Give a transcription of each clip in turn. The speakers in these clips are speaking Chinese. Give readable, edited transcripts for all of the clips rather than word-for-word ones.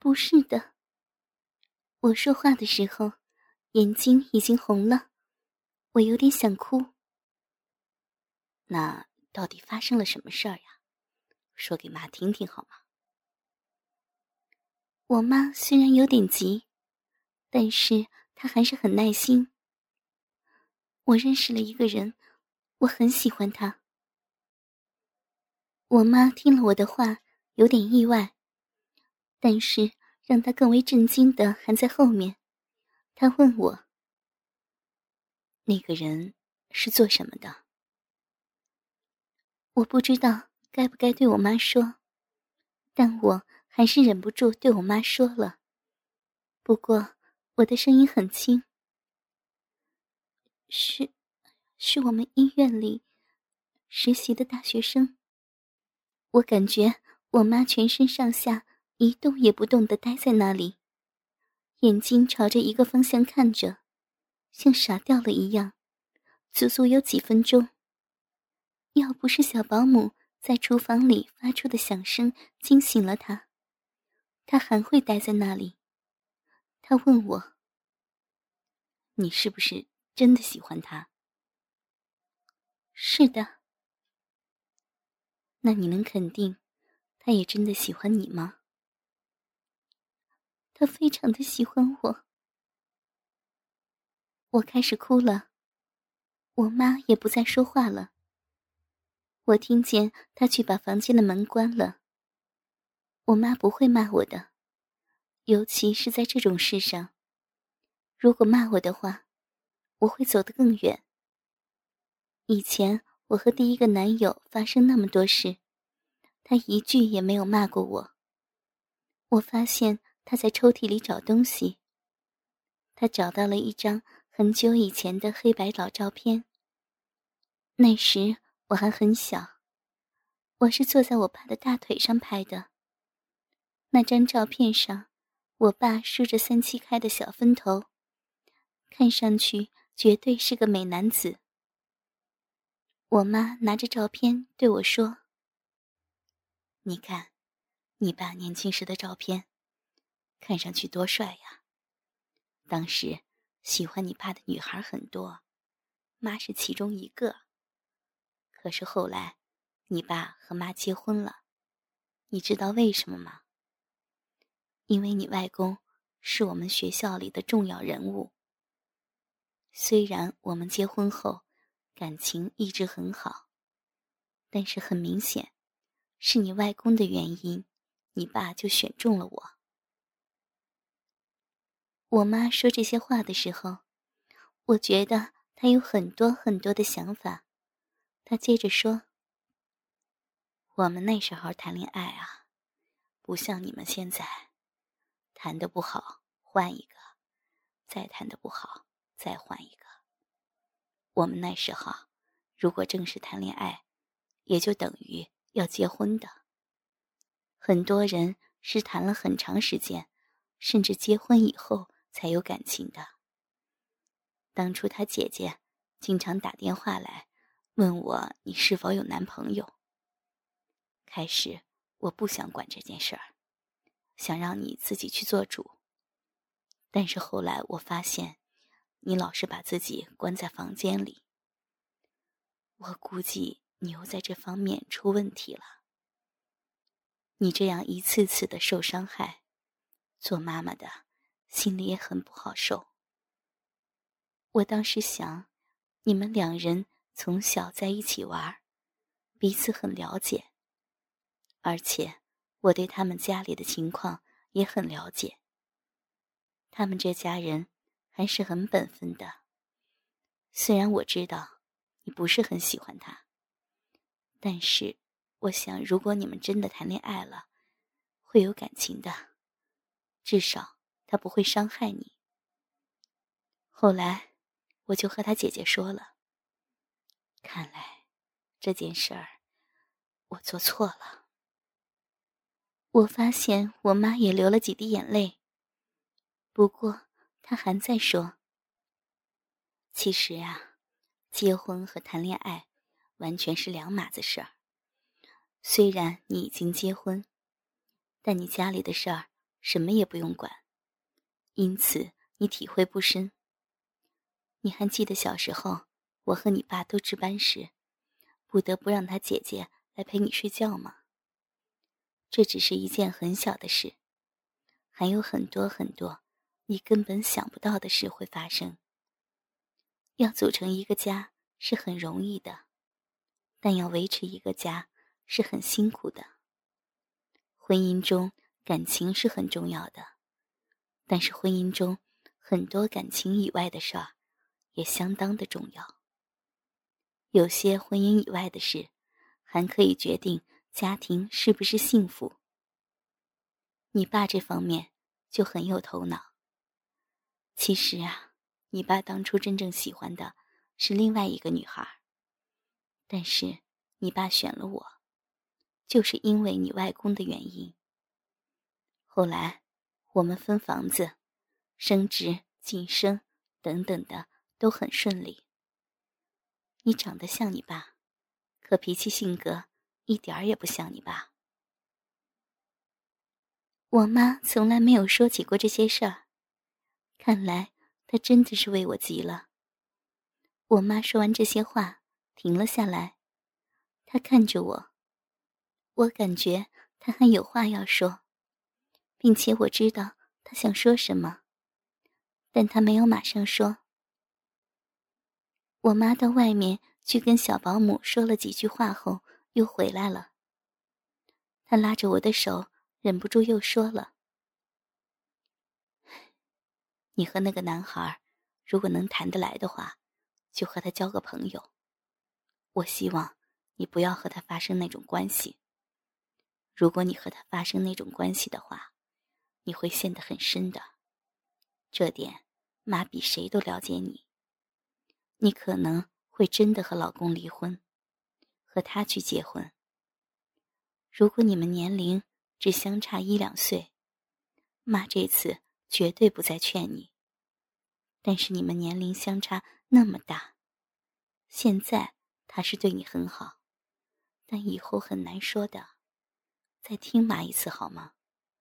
不是的。我说话的时候，眼睛已经红了，我有点想哭。 那到底发生了什么事儿呀？说给妈听听好吗？ 我妈虽然有点急，但是她还是很耐心。我认识了一个人，我很喜欢他。我妈听了我的话，有点意外，但是让她更为震惊的还在后面。她问我， 那个人是做什么的？ 我不知道该不该对我妈说，但我还是忍不住对我妈说了。不过我的声音很轻，是我们医院里实习的大学生。我感觉我妈全身上下一动也不动地待在那里，眼睛朝着一个方向看着，像傻掉了一样，足足有几分钟。要不是小保姆在厨房里发出的响声惊醒了她，她还会待在那里。她问我， 你是不是真的喜欢他？ 是的。 那你能肯定他也真的喜欢你吗？ 他非常的喜欢我。我开始哭了，我妈也不再说话了。我听见她去把房间的门关了。我妈不会骂我的，尤其是在这种事上。如果骂我的话，我会走得更远。以前我和第一个男友发生那么多事，他一句也没有骂过我。我发现他在抽屉里找东西，他找到了一张很久以前的黑白老照片。那时我还很小，我是坐在我爸的大腿上拍的。那张照片上，我爸梳着3-7开的小分头，看上去绝对是个美男子。我妈拿着照片对我说， 你看，你爸年轻时的照片，看上去多帅呀。当时喜欢你爸的女孩很多，妈是其中一个。可是后来你爸和妈结婚了，你知道为什么吗？因为你外公是我们学校里的重要人物。虽然我们结婚后感情一直很好，但是很明显是你外公的原因，你爸就选中了我。 我妈说这些话的时候，我觉得她有很多很多的想法。她接着说， 我们那时候谈恋爱啊，不像你们现在，谈得不好换一个，再谈得不好再换一个。我们那时候如果正式谈恋爱，也就等于要结婚的。很多人是谈了很长时间，甚至结婚以后才有感情的。当初他姐姐经常打电话来问我你是否有男朋友。开始我不想管这件事儿，想让你自己去做主。但是后来我发现你老是把自己关在房间里，我估计你又在这方面出问题了。你这样一次次的受伤害，做妈妈的心里也很不好受。我当时想，你们2人从小在一起玩，彼此很了解，而且我对他们家里的情况也很了解。他们这家人还是很本分的。虽然我知道你不是很喜欢他，但是我想如果你们真的谈恋爱了，会有感情的，至少他不会伤害你。后来我就和他姐姐说了，看来这件事儿我做错了。 我发现我妈也流了几滴眼泪。不过她还在说， 其实啊，结婚和谈恋爱完全是两码子事儿。虽然你已经结婚，但你家里的事儿什么也不用管，因此你体会不深。你还记得小时候我和你爸都值班时，不得不让他姐姐来陪你睡觉吗？这只是一件很小的事，还有很多很多你根本想不到的事会发生。要组成一个家是很容易的，但要维持一个家是很辛苦的。婚姻中感情是很重要的，但是婚姻中很多感情以外的事儿也相当的重要。有些婚姻以外的事还可以决定家庭是不是幸福。你爸这方面就很有头脑。其实啊，你爸当初真正喜欢的是另外一个女孩，但是你爸选了我，就是因为你外公的原因。后来我们分房子、升职、晋升等等的都很顺利。你长得像你爸，可脾气性格一点儿也不像你爸。 我妈从来没有说起过这些事儿，看来她真的是为我急了。我妈说完这些话，停了下来，她看着我，我感觉她还有话要说，并且我知道她想说什么，但她没有马上说。我妈到外面去跟小保姆说了几句话后，又回来了。她拉着我的手，忍不住又说了：“ 你和那个男孩，如果能谈得来的话，就和他交个朋友。我希望你不要和他发生那种关系。如果你和他发生那种关系的话，你会陷得很深的。这点，妈比谁都了解你。你可能会真的和老公离婚，和他去结婚。如果你们年龄只相差1-2岁，妈这次绝对不再劝你。但是你们年龄相差那么大，现在他是对你很好，但以后很难说的。再听妈一次好吗？”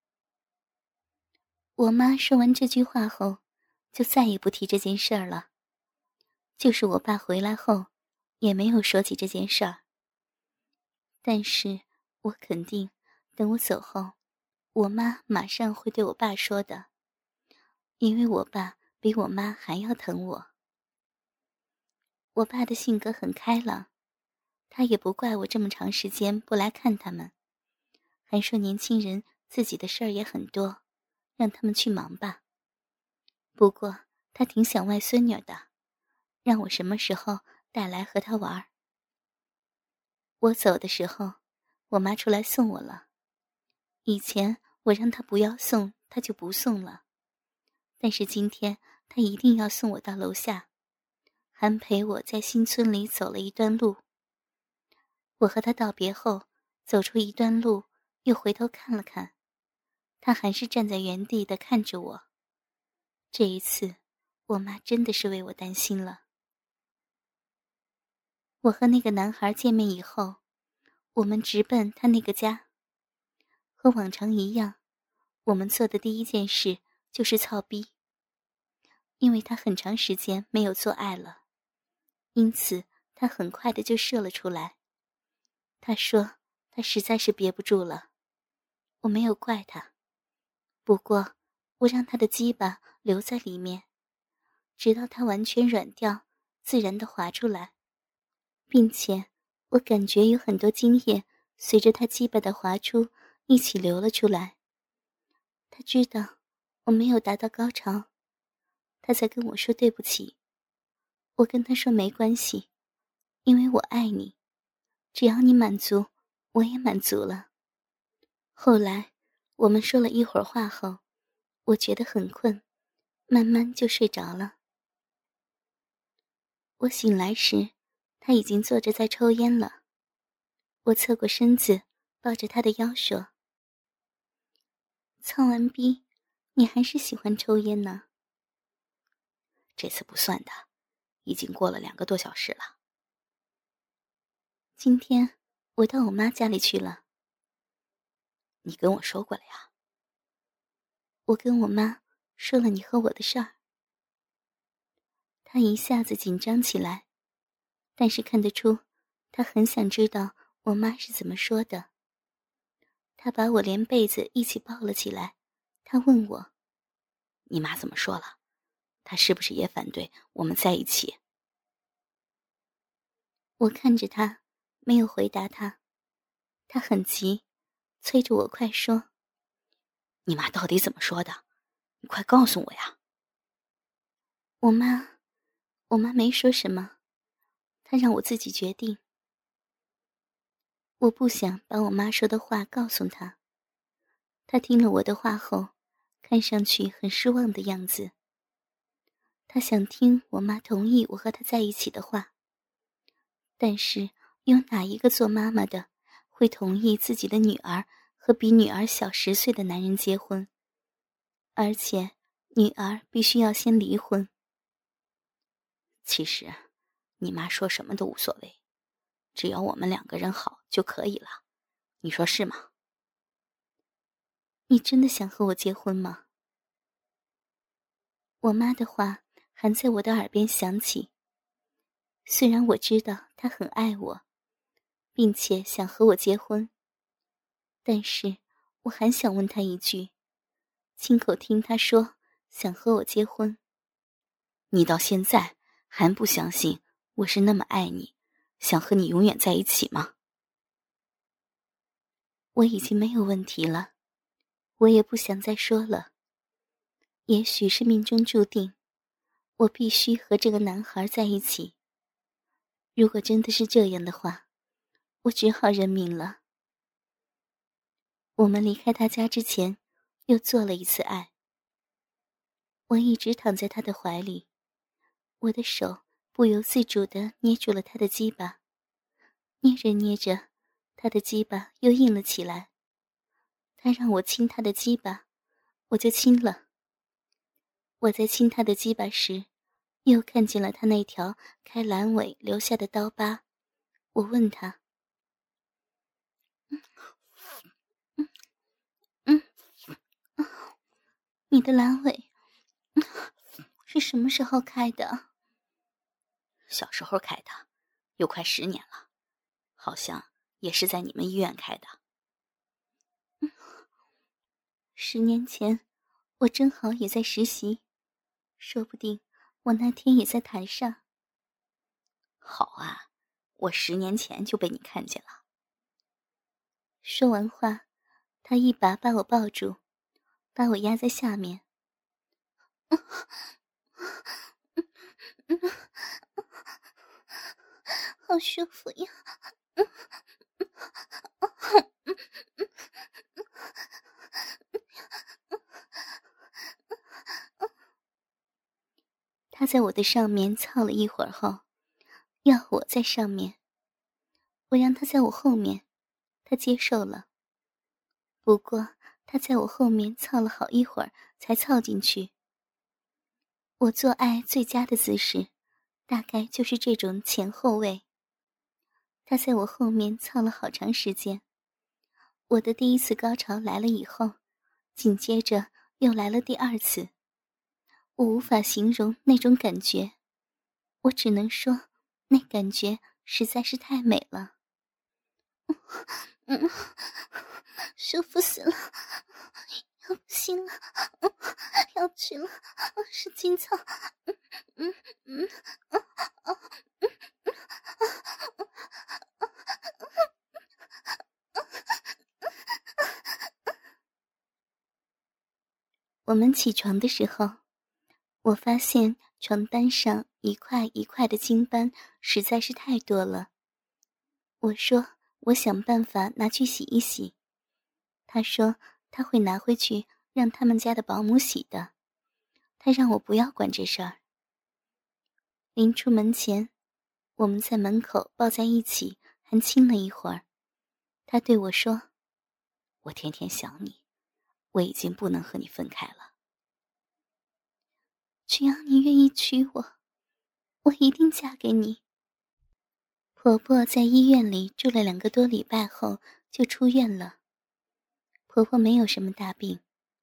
我妈说完这句话后，就再也不提这件事儿了。就是我爸回来后，也没有说起这件事儿。但是我肯定，等我走后，我妈马上会对我爸说的，因为我爸比我妈还要疼我。我爸的性格很开朗，他也不怪我这么长时间不来看他们，还说年轻人自己的事儿也很多，让他们去忙吧。不过他挺想外孙女的，让我什么时候带来和他玩。我走的时候，我妈出来送我了。以前我让她不要送，她就不送了，但是今天她一定要送我到楼下，还陪我在新村里走了一段路。我和她道别后，走出一段路，又回头看了看，她还是站在原地的看着我。这一次，我妈真的是为我担心了。我和那个男孩见面以后，我们直奔他那个家。和往常一样，我们做的第一件事就是操逼。因为他很长时间没有做爱了，因此他很快的就射了出来。他说他实在是憋不住了，我没有怪他，不过我让他的鸡巴留在里面，直到它完全软掉，自然的滑出来，并且我感觉有很多精液随着他鸡巴的滑出一起流了出来。他知道我没有达到高潮，他在跟我说对不起。我跟他说没关系，因为我爱你，只要你满足，我也满足了。后来我们说了一会儿话后，我觉得很困，慢慢就睡着了。我醒来时，他已经坐着在抽烟了。我侧过身子，抱着他的腰说：“操完逼，你还是喜欢抽烟呢？” 这次不算的，已经过了2个多小时了。 今天我到我妈家里去了。 你跟我说过了呀。 我跟我妈说了你和我的事儿。她一下子紧张起来，但是看得出她很想知道我妈是怎么说的。她把我连被子一起抱了起来，她问我： 你妈怎么说了？她是不是也反对我们在一起？ 我看着她，没有回答她。她很急，催着我快说。 你妈到底怎么说的？你快告诉我呀！ 我妈没说什么，她让我自己决定。我不想把我妈说的话告诉她。她听了我的话后，看上去很失望的样子。她想听我妈同意我和她在一起的话。但是有哪一个做妈妈的会同意自己的女儿和比女儿小10岁的男人结婚？而且女儿必须要先离婚。 其实你妈说什么都无所谓，只要我们2个人好就可以了，你说是吗？ 你真的想和我结婚吗？我妈的话还在我的耳边响起。虽然我知道她很爱我，并且想和我结婚，但是我还想问她一句，亲口听她说想和我结婚。 你到现在还不相信我是那么爱你，想和你永远在一起吗？ 我已经没有问题了，我也不想再说了。也许是命中注定，我必须和这个男孩在一起。如果真的是这样的话，我只好认命了。我们离开他家之前，又做了一次爱。我一直躺在他的怀里，我的手不由自主地捏住了他的鸡巴，捏着捏着，他的鸡巴又硬了起来。他让我亲他的鸡巴，我就亲了。我在亲他的鸡巴时，又看见了他那条开阑尾留下的刀疤。我问他：你的阑尾是什么时候开的？ 小时候开的，有快10年了，好像也是在你们医院开的。 10年前，我正好也在实习，说不定我那天也在台上。 好啊，我10年前就被你看见了。 说完话，他一把把我抱住，把我压在下面。好舒服呀！他在我的上面操了一会儿后，要我在上面。我让他在我后面，他接受了。不过他在我后面操了好一会儿才操进去。我做爱最佳的姿势，大概就是这种前后位。他在我后面操了好长时间。我的第一次高潮来了以后，紧接着又来了第2次。我无法形容那种感觉，我只能说，那感觉实在是太美了。舒服死了，要不行了，要去了，是金草。我们起床的时候，我发现床单上一块一块的金斑实在是太多了。我说我想办法拿去洗一洗。他说他会拿回去让他们家的保姆洗的。他让我不要管这事儿。临出门前，我们在门口抱在一起，还亲了一会儿。他对我说： 我天天想你，我已经不能和你分开了。 只要你愿意娶我，我一定嫁给你。婆婆在医院里住了2个多礼拜后就出院了。婆婆没有什么大病，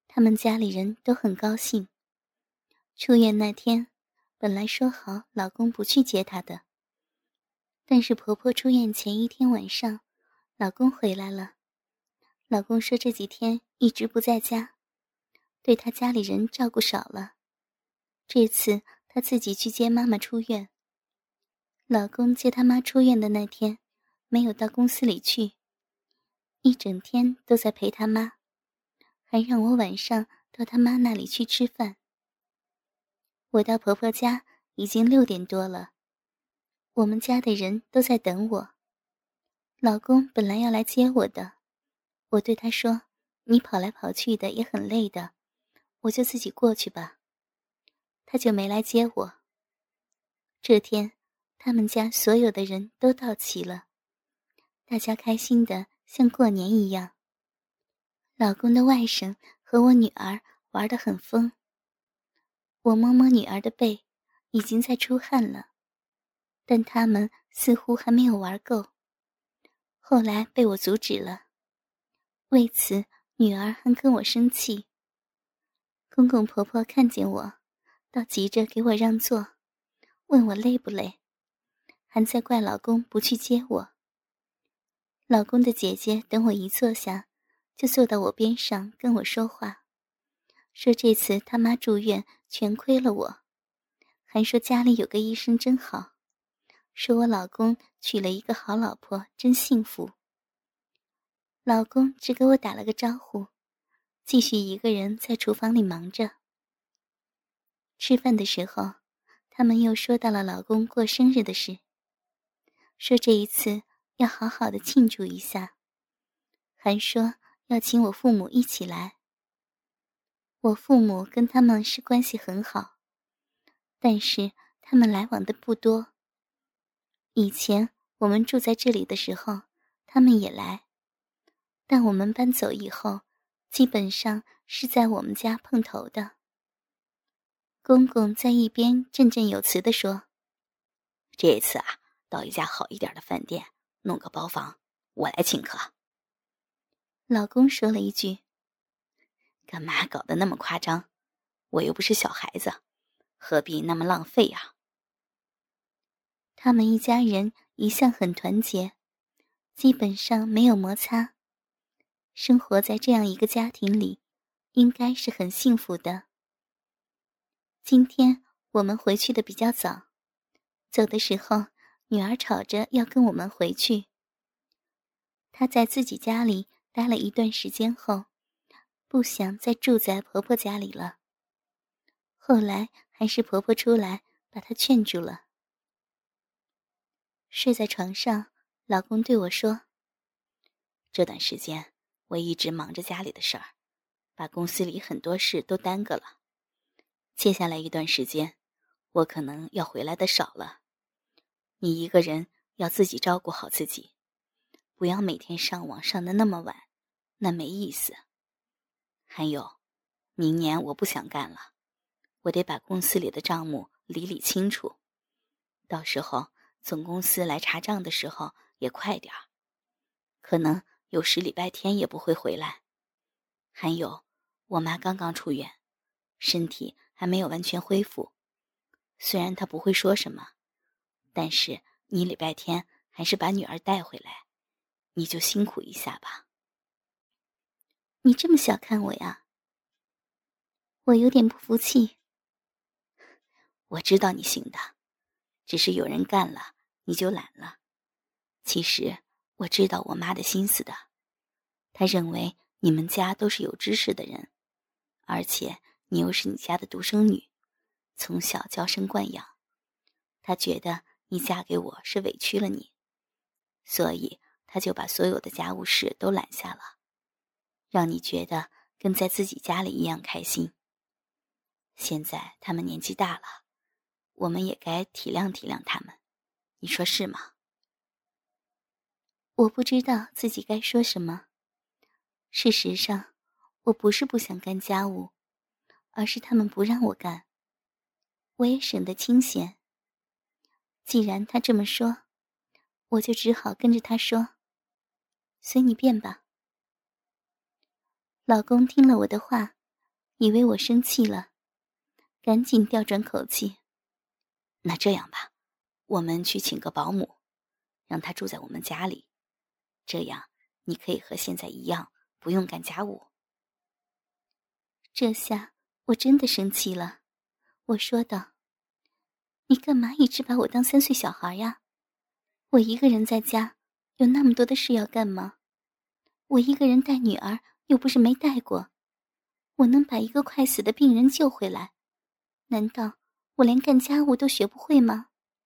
他们家里人都很高兴。出院那天，本来说好老公不去接她的，但是婆婆出院前一天晚上，老公回来了。老公说这几天一直不在家，对他家里人照顾少了。这次他自己去接妈妈出院。老公接他妈出院的那天，没有到公司里去，一整天都在陪他妈，还让我晚上到他妈那里去吃饭。我到婆婆家已经6点多了，我们家的人都在等我。老公本来要来接我的，我对他说，你跑来跑去的也很累的，我就自己过去吧。他就没来接我。这天，他们家所有的人都到齐了，大家开心的像过年一样。老公的外甥和我女儿玩得很疯。我摸摸女儿的背，已经在出汗了，但他们似乎还没有玩够。后来被我阻止了，为此女儿还跟我生气。公公婆婆看见我，倒急着给我让座，问我累不累，还在怪老公不去接我。老公的姐姐等我一坐下，就坐到我边上跟我说话，说这次他妈住院全亏了我，还说家里有个医生真好，说我老公娶了一个好老婆真幸福。老公只给我打了个招呼，继续一个人在厨房里忙着。吃饭的时候，他们又说到了老公过生日的事，说这一次要好好的庆祝一下，还说要请我父母一起来。我父母跟他们是关系很好，但是他们来往的不多。以前我们住在这里的时候，他们也来，但我们搬走以后，基本上是在我们家碰头的。公公在一边振振有词地说， 这次啊，到一家好一点的饭店，弄个包房，我来请客。 老公说了一句， 干嘛搞得那么夸张？我又不是小孩子，何必那么浪费呀？ 他们一家人一向很团结，基本上没有摩擦。生活在这样一个家庭里，应该是很幸福的。今天我们回去的比较早，走的时候，女儿吵着要跟我们回去。她在自己家里待了一段时间后，不想再住在婆婆家里了。后来还是婆婆出来把她劝住了。睡在床上，老公对我说， 这段时间我一直忙着家里的事儿，把公司里很多事都耽搁了。接下来一段时间，我可能要回来的少了。你一个人要自己照顾好自己，不要每天上网上的那么晚，那没意思。还有，明年我不想干了，我得把公司里的账目理清楚，到时候总公司来查账的时候也快点儿，可能有时礼拜天也不会回来。还有，我妈刚刚出院，身体还没有完全恢复，虽然她不会说什么，但是你礼拜天还是把女儿带回来，你就辛苦一下吧。 你这么小看我呀？我有点不服气。 我知道你行的，只是有人干了，你就懒了。其实我知道我妈的心思的，她认为你们家都是有知识的人，而且你又是你家的独生女，从小娇生惯养，她觉得你嫁给我是委屈了你，所以她就把所有的家务事都揽下了，让你觉得跟在自己家里一样开心。现在他们年纪大了，我们也该体谅体谅他们，你说是吗？ 我不知道自己该说什么。事实上，我不是不想干家务，而是他们不让我干，我也省得清闲。既然他这么说，我就只好跟着他说，随你便吧。老公听了我的话， 以为我生气了，赶紧调转口气。 那这样吧，我们去请个保姆，让她住在我们家里，这样你可以和现在一样，不用干家务。 这下我真的生气了，我说道：你干嘛一直把我当3岁小孩呀？我一个人在家，有那么多的事要干吗？我一个人带女儿，又不是没带过。我能把一个快死的病人救回来，难道我连干家务都学不会吗？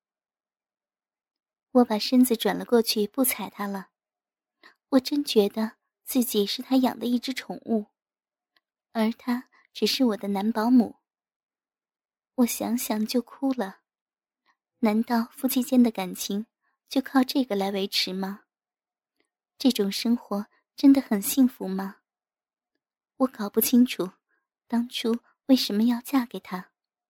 我把身子转了过去，不睬他了。我真觉得自己是他养的一只宠物，而他只是我的男保姆。我想想就哭了。难道夫妻间的感情就靠这个来维持吗？这种生活真的很幸福吗？我搞不清楚当初为什么要嫁给他。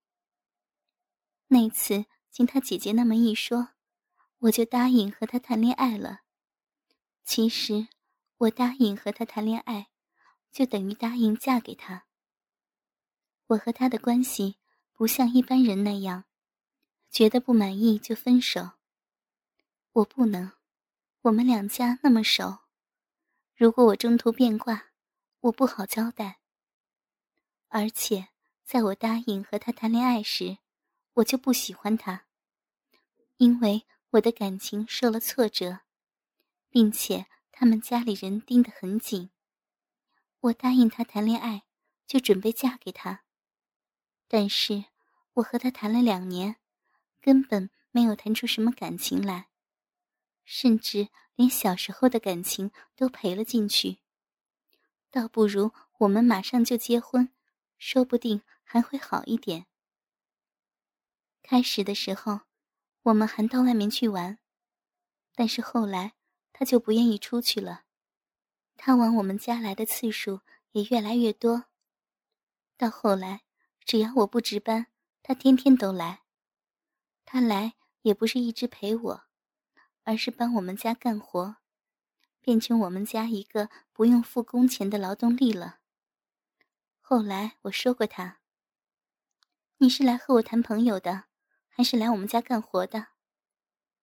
那次经他姐姐那么一说，我就答应和他谈恋爱了。其实我答应和他谈恋爱，就等于答应嫁给他。我和他的关系不像一般人那样，觉得不满意就分手。我不能，我们两家那么熟，如果我中途变卦，我不好交代。而且在我答应和他谈恋爱时，我就不喜欢他，因为我的感情受了挫折，并且他们家里人盯得很紧。我答应他谈恋爱，就准备嫁给他。但是我和他谈了2年，根本没有谈出什么感情来，甚至连小时候的感情都赔了进去。倒不如我们马上就结婚，说不定还会好一点。开始的时候，我们还到外面去玩，但是后来他就不愿意出去了。他往我们家来的次数也越来越多，到后来只要我不值班，他天天都来。他来也不是一直陪我，而是帮我们家干活，变成我们家一个不用付工钱的劳动力了。后来我说过他：你是来和我谈朋友的，还是来我们家干活的？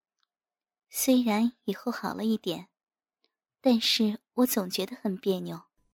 虽然以后好了一点，但是我总觉得很别扭。